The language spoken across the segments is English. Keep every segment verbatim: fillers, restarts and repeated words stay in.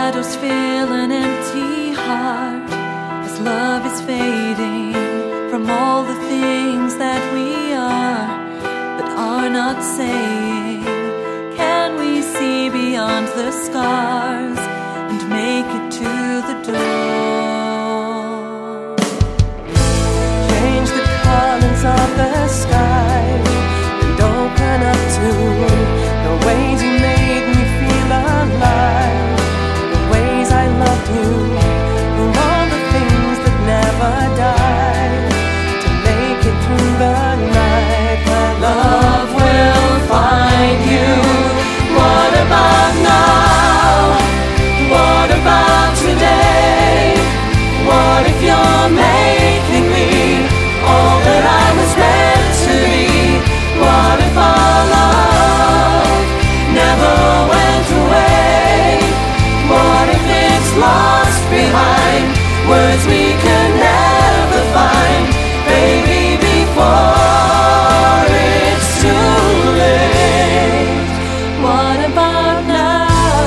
shadows fill an empty heart as love is fading from all the things that we are but are not saying. Can we see beyond the scars and make it to the door? Change the colors of the sky and open up to the ways you made me feel alive, the ways I loved you, for all the things that never die, to make it through the night. My love will find you. What about now? What about today? What if you're making me all that I was meant to be? What if our love never went away? What if it's lost behind words we can never find? Baby, before it's too late. What about now?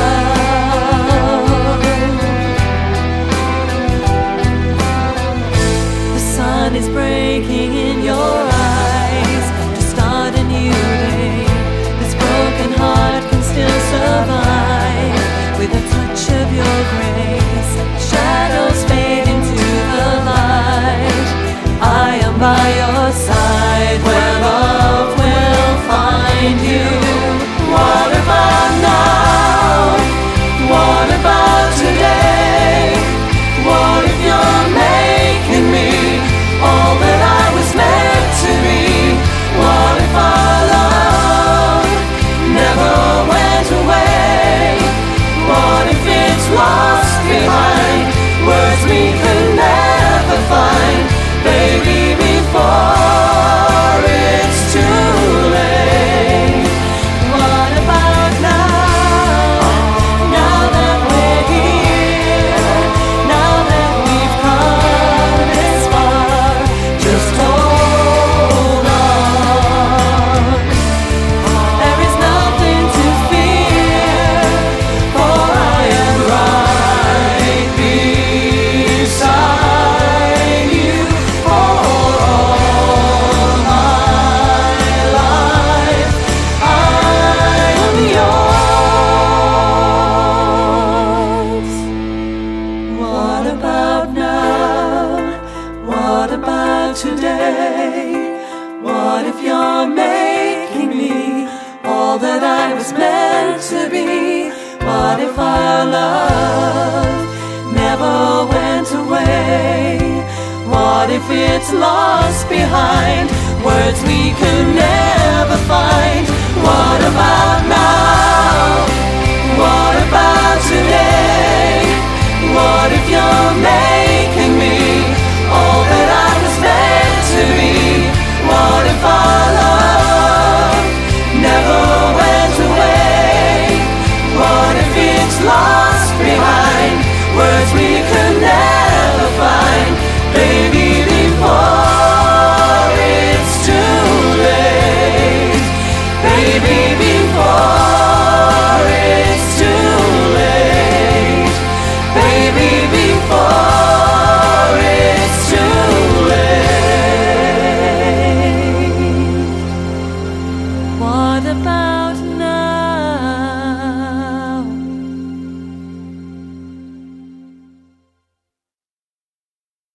The sun is breaking in your eyes to start a new day. This broken heart can still survive with a touch of your grace. Shadows fade into the light. I am by your side where love will find you. What about now? What about today? What if you're making me all that I was meant to be? What if our love never went away? What if it's lost behind words we could never find? Baby, before it's too late. What about now? Now that we're here, now that we've come this far, just hold on. There is nothing to fear, for I am right beside you for all my life. I am yours. What about now? What about today? What if you're making me all that I was meant to be? What if our love never went away? What if it's lost behind words we could never find? What about now? What about today? What if you're making me all that I was meant to be? What if our love never went away? What if it's lost behind words we could never find? Baby, before it's too late. Baby, before it's too late. Baby, before it's too late. What about